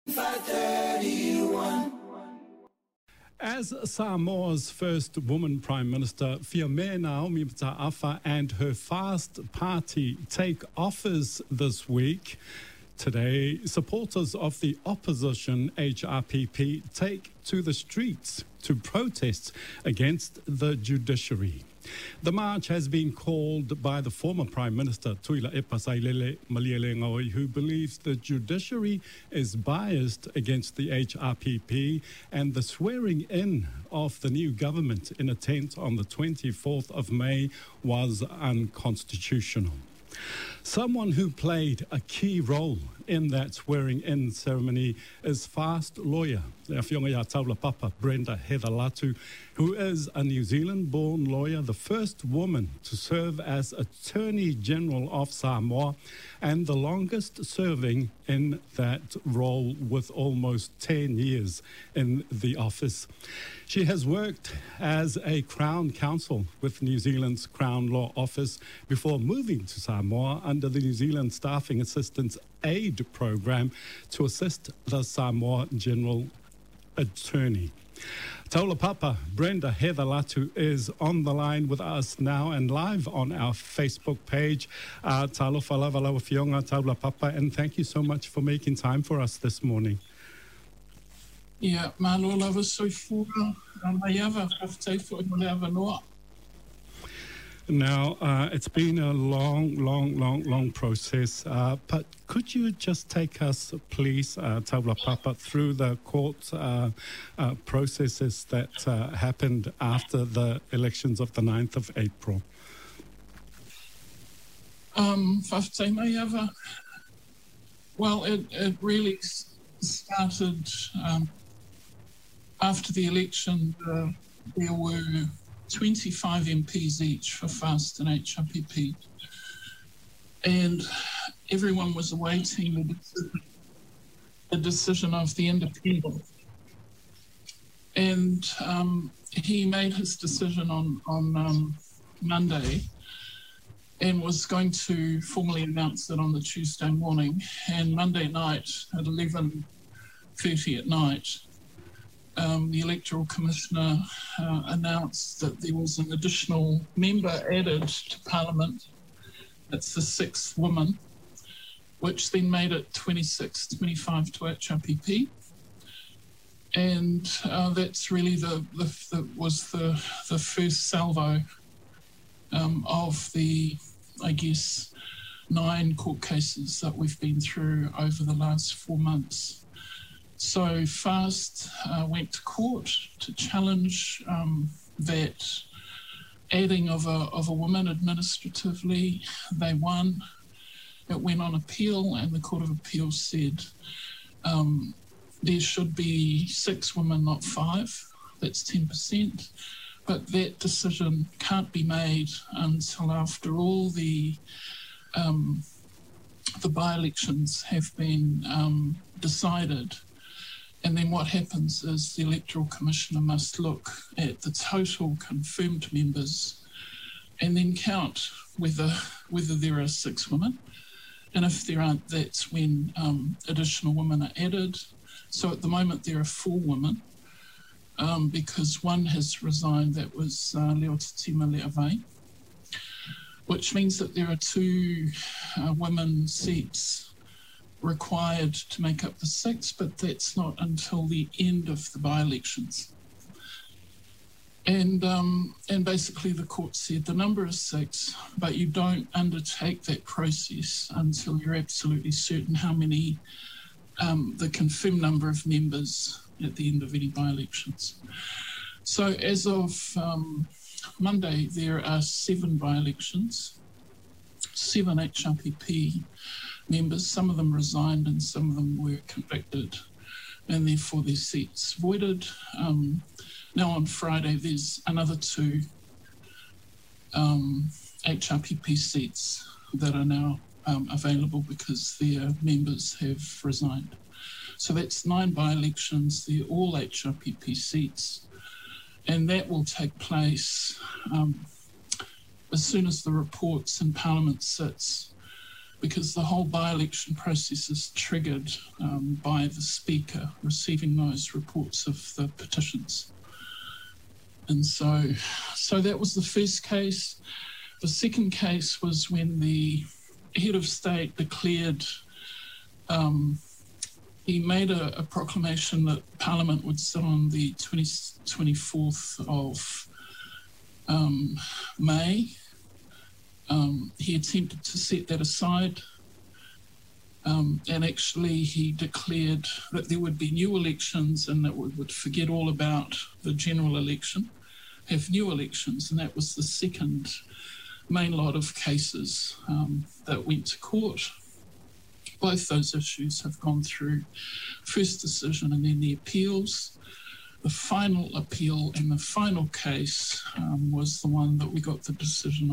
531. As Samoa's first woman Prime Minister, Fiamena Naomi Mataafa and her Fast Party take office this week. Today, supporters of the opposition HRPP take to the streets to protest against the judiciary. The march has been called by the former Prime Minister, Tuila Epasailele Malielegaoi, who believes the judiciary is biased against the HRPP, and the swearing in of the new government in a tent on the 24th of May was unconstitutional. Someone who played a key role in that swearing-in ceremony is Fast lawyer, Taulapapa Brenda Heather-Latu, who is a New Zealand-born lawyer, the first woman to serve as Attorney General of Samoa, and the longest serving in that role with almost 10 years in the office. She has worked as a Crown Counsel with New Zealand's Crown Law Office before moving to Samoa under the New Zealand Staffing Assistance Aid Program to assist the Samoa General Attorney. Taulapapa Brenda Heather-Latu is on the line with us now and live on our Facebook page. Talofa lava lawa fionga Taulapapa, and thank you so much for making time for us this morning. Yeah, malo lava soifura, mayava haftei for lava noa. Now, it's been a long process, but could you just take us, please, Taulapapa, through the court processes that happened after the elections of the 9th of April? Well, it really started after the election. There were 25 MPs each for FAST and HRPP, and everyone was awaiting the decision of the independent. And he made his decision on Monday and was going to formally announce it on the Tuesday morning. And Monday night at 11:30 at night, the Electoral Commissioner announced that there was an additional member added to Parliament. That's the 6th woman, which then made it 26-25 to HRPP. And that's really was the first salvo of the, I guess, 9 court cases that we've been through over the last 4 months. So FAST went to court to challenge that adding of a woman administratively. They won. It went on appeal, and the Court of Appeal said there should be 6 women, not 5. That's 10%. But that decision can't be made until after all the by-elections have been decided. And then what happens is the Electoral Commissioner must look at the total confirmed members and then count whether there are 6 women. And if there aren't, that's when additional women are added. So at the moment there are 4 women because one has resigned, that was Leotatima Le'avai, which means that there are 2 women seats required to make up the 6, but that's not until the end of the by-elections. And basically the court said the number is 6, but you don't undertake that process until you're absolutely certain how many, the confirmed number of members at the end of any by-elections. So as of Monday, there are 7 by-elections, 7 HRPP members. Some of them resigned and some of them were convicted, and therefore their seats voided. Now on Friday there's another 2 HRPP seats that are now available because their members have resigned. So that's 9 by-elections. They're all HRPP seats, and that will take place as soon as the reports in Parliament sits. because the whole by-election process is triggered by the Speaker receiving those reports of the petitions. And so that was the first case. The second case was when the head of state declared, he made a proclamation that Parliament would sit on the 24th of May. He attempted to set that aside, and actually he declared that there would be new elections and that we would forget all about the general election, have new elections, and that was the second main lot of cases that went to court. Both those issues have gone through first decision and then the appeals. The final appeal and the final case was the one that we got the decision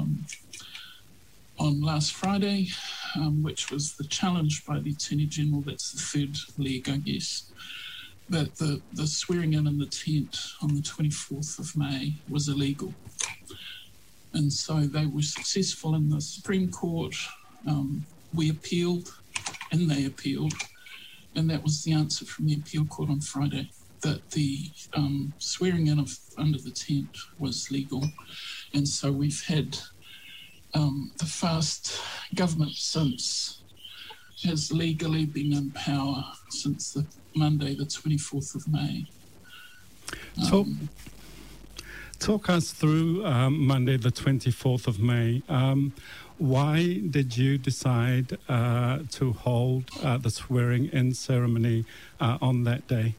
on last Friday, which was the challenge by the Attorney General. That's the third leg, I guess, that the swearing in the tent on the 24th of May was illegal. And so they were successful in the Supreme Court. We appealed and they appealed, and that was the answer from the appeal court on Friday, that the swearing in of under the tent was legal. And so we've had the first government since has legally been in power since the Monday, the 24th of May. Talk us through Monday, the 24th of May. Why did you decide to hold the swearing-in ceremony on that day?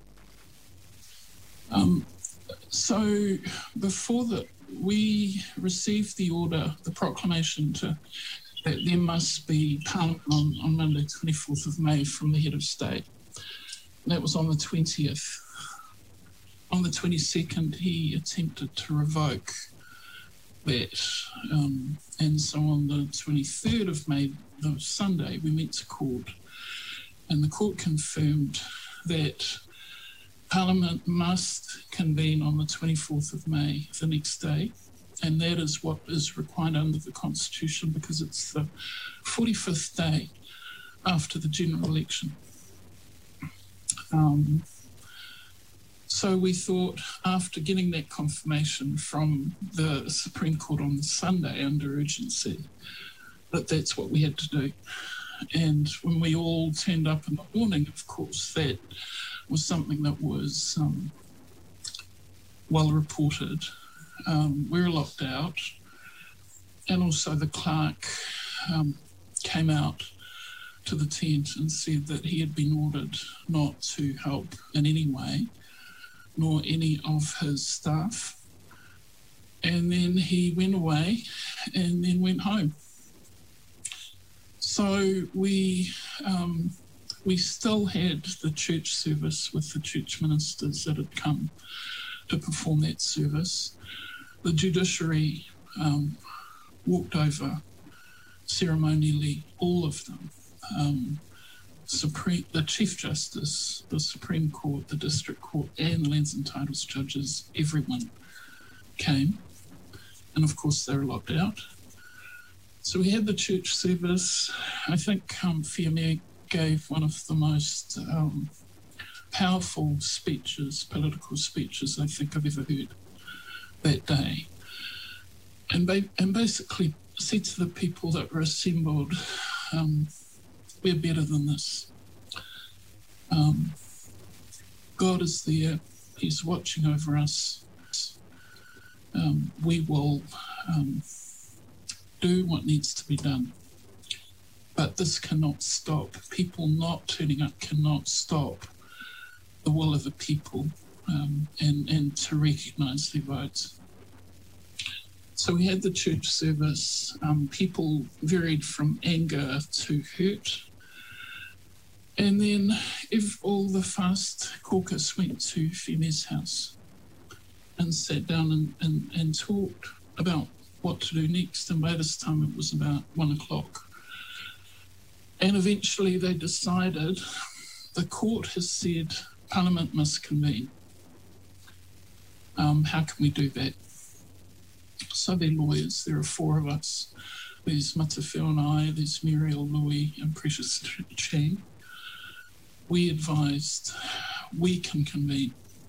So before that, we received the order, the proclamation that there must be Parliament on Monday, 24th of May from the head of state. And that was on the 20th. On the 22nd, he attempted to revoke that. And so on the 23rd of May, the Sunday, we went to court. And the court confirmed that Parliament must convene on the 24th of May, the next day. And that is what is required under the Constitution, because it's the 45th day after the general election. So we thought, after getting that confirmation from the Supreme Court on the Sunday under urgency, that that's what we had to do. And when we all turned up in the morning, of course, that was something that was well reported. We were locked out, and also the clerk came out to the tent and said that he had been ordered not to help in any way, nor any of his staff. And then he went away and then went home. So we still had the church service with the church ministers that had come to perform that service. The judiciary walked over ceremonially all of them. The Chief Justice, the Supreme Court, the District Court, and Lands and Titles judges, everyone came. And of course, they were locked out. So we had the church service. I think Fiamea gave one of the most powerful speeches, political speeches, I think I've ever heard that day. And basically said to the people that were assembled, we're better than this. God is there. He's watching over us. We will do what needs to be done. But this cannot stop. People not turning up cannot stop the will of the people and to recognise their votes. So we had the church service. People varied from anger to hurt. And then all the fast caucus went to Fiamea's house and sat down and talked about what to do next. And by this time it was about 1 o'clock. And eventually they decided, the court has said Parliament must convene. How can we do that? So they're lawyers, there are 4 of us, there's Matawheo and I, there's Muriel, Louis and Precious Chang, we advised we can convene.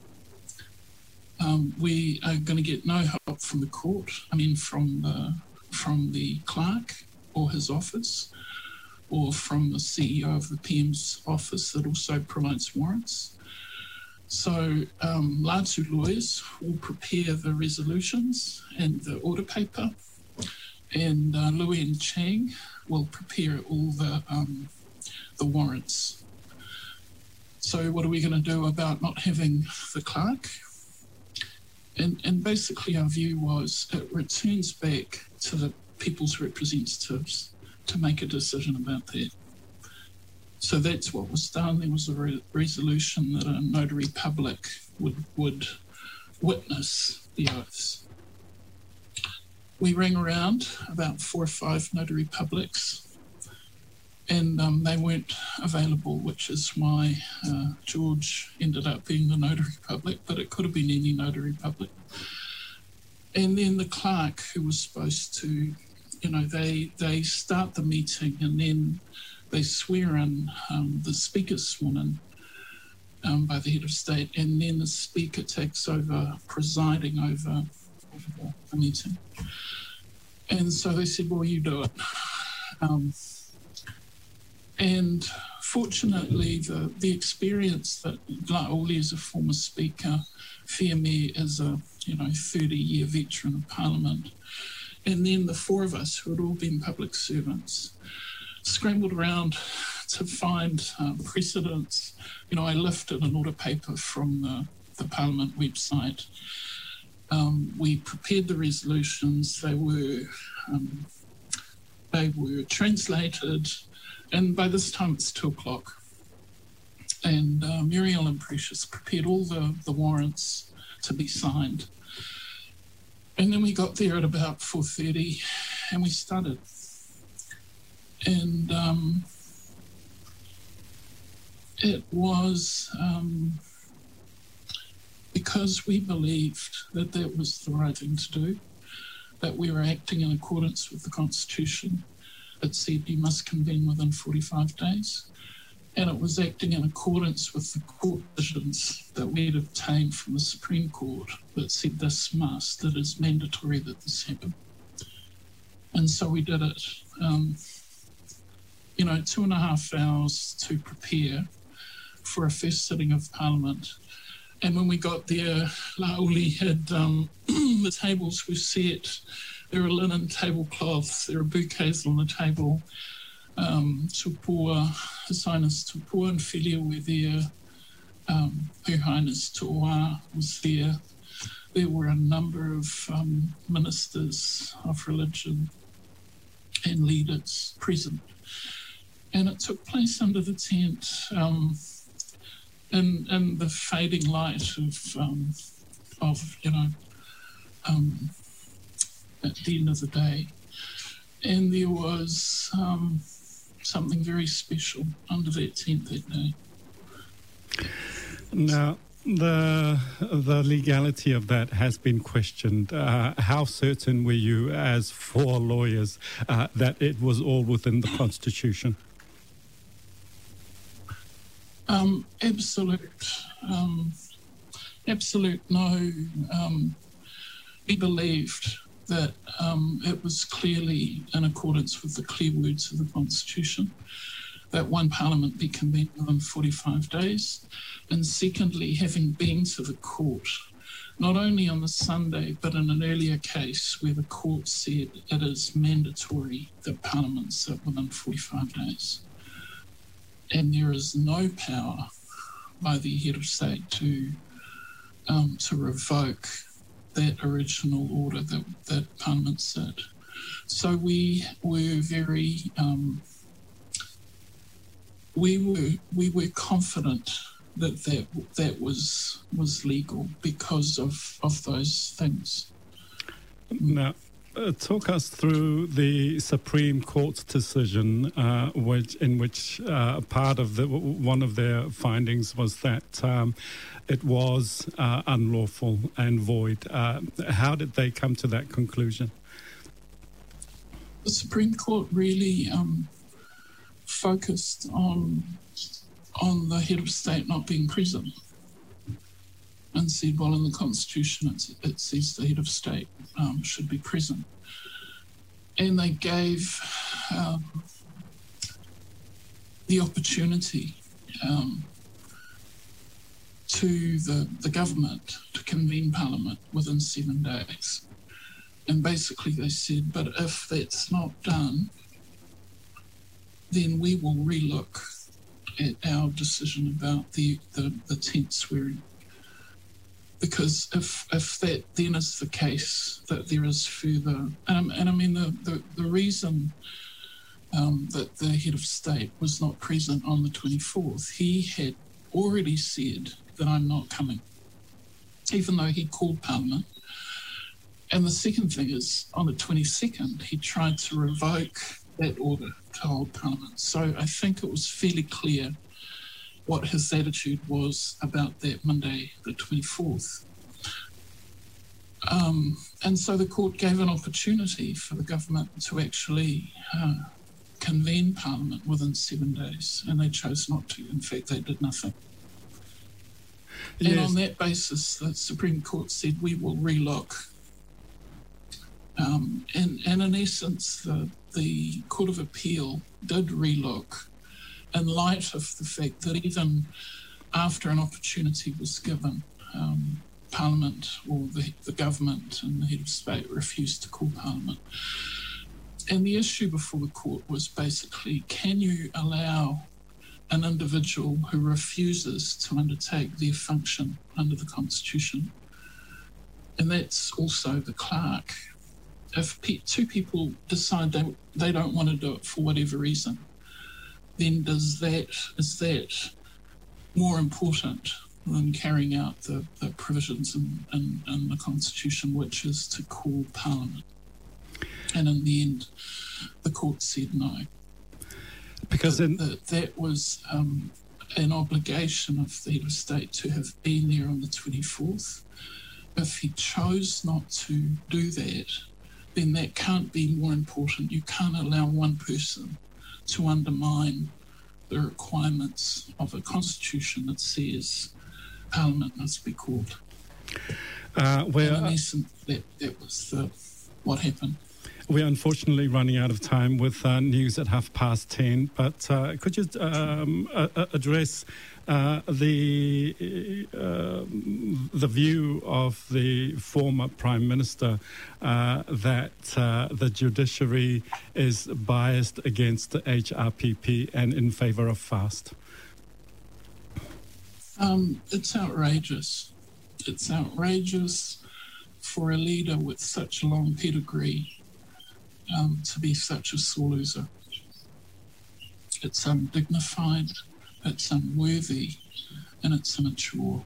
We are going to get no help from the court, from the clerk or his office, or from the CEO of the PM's office that also provides warrants. So Latu lawyers will prepare the resolutions and the order paper, and Louis and Chang will prepare all the warrants. So what are we going to do about not having the clerk? And basically our view was it returns back to the people's representatives to make a decision about that. So that's what was done. There was a resolution that a notary public would witness the oaths. We rang around about 4 or 5 notary publics, and they weren't available, which is why George ended up being the notary public, but it could have been any notary public. And then the clerk, who was supposed to, they start the meeting and then they swear in, the speaker's sworn in by the head of state, and then the speaker takes over presiding over the meeting. And so they said, well, you do it. And fortunately, the experience that Laoli is a former speaker, Fiame is a 30-year veteran of Parliament, and then the 4 of us who had all been public servants scrambled around to find precedents. I lifted an order paper from the Parliament website. We prepared the resolutions. They were translated. And by this time, it's 2:00. And Muriel and Precious prepared all the warrants to be signed. And then we got there at about 4:30 and we started. And it was because we believed that that was the right thing to do, that we were acting in accordance with the Constitution. It said you must convene within 45 days. And it was acting in accordance with the court decisions that we had obtained from the Supreme Court that said this must, it is mandatory that this happen. And so we did it. 2.5 hours to prepare for a first sitting of Parliament. And when we got there, Laoli had the tables were set. There are linen tablecloths, there are bouquets on the table. Tupua, His Highness Tupua and Whilia were there. Her Highness Toa was there. There were a number of ministers of religion and leaders present. And it took place under the tent in the fading light at the end of the day. And there was something very special under that tent that day. Now, the legality of that has been questioned. How certain were you, as 4 lawyers, that it was all within the Constitution? Absolute no. We believed that it was clearly in accordance with the clear words of the Constitution, that one Parliament be convened within 45 days. And secondly, having been to the court, not only on the Sunday, but in an earlier case where the court said it is mandatory that Parliament sit within 45 days. And there is no power by the head of state to revoke that original order that Parliament said. So we were very we were confident that was legal because of those things. Now, talk us through the Supreme Court's decision, in which part of one of their findings was that it was unlawful and void. How did they come to that conclusion? the Supreme Court really focused on the head of state not being present, and said, well, in the Constitution it says the head of state should be present. And they gave the opportunity to the government to convene Parliament within 7 days. And basically they said, but if that's not done, then we will relook at our decision about the tent swearing. Because if that then is the case, that there is further, and I mean the reason that the head of state was not present on the 24th, he had already said that I'm not coming, even though he called Parliament. And the second thing is, on the 22nd, he tried to revoke that order to hold Parliament. So I think it was fairly clear what his attitude was about that Monday, the 24th. And so the court gave an opportunity for the government to actually convene Parliament within 7 days, and they chose not to. In fact, they did nothing. Yes. And on that basis, the Supreme Court said, we will relook. And in essence, the Court of Appeal did relook in light of the fact that even after an opportunity was given, Parliament or the government and the head of state refused to call Parliament. And the issue before the court was basically, can you allow an individual who refuses to undertake their function under the Constitution, and that's also the clerk, if two people decide they don't want to do it for whatever reason, then is that more important than carrying out the provisions in the Constitution, which is to call Parliament? And in the end, the court said no. Because that was an obligation of the head of state to have been there on the 24th. If he chose not to do that, then that can't be more important. You can't allow one person to undermine the requirements of a constitution that says Parliament must be called. In essence, that was what happened. We're unfortunately running out of time with news at 10:30, but could you address the view of the former Prime Minister that the judiciary is biased against the HRPP and in favour of FAST? It's outrageous. It's outrageous for a leader with such a long pedigree to be such a sore loser. It's undignified, it's unworthy, and it's immature.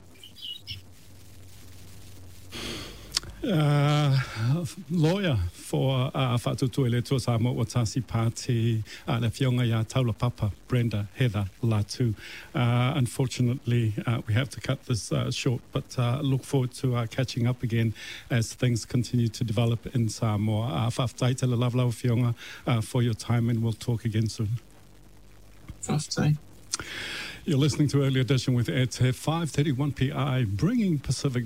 Lawyer for Whatutu Eletua Samoa Watasi Party, Le Fionga Ya Taulapapa, Brenda Heather Latu. Unfortunately, we have to cut this short, but look forward to catching up again as things continue to develop in Samoa. Whaftai Te Lavlau Fionga for your time, and we'll talk again soon. Whaftai. You're listening to Early Edition with Ed 5:31 PI, bringing Pacific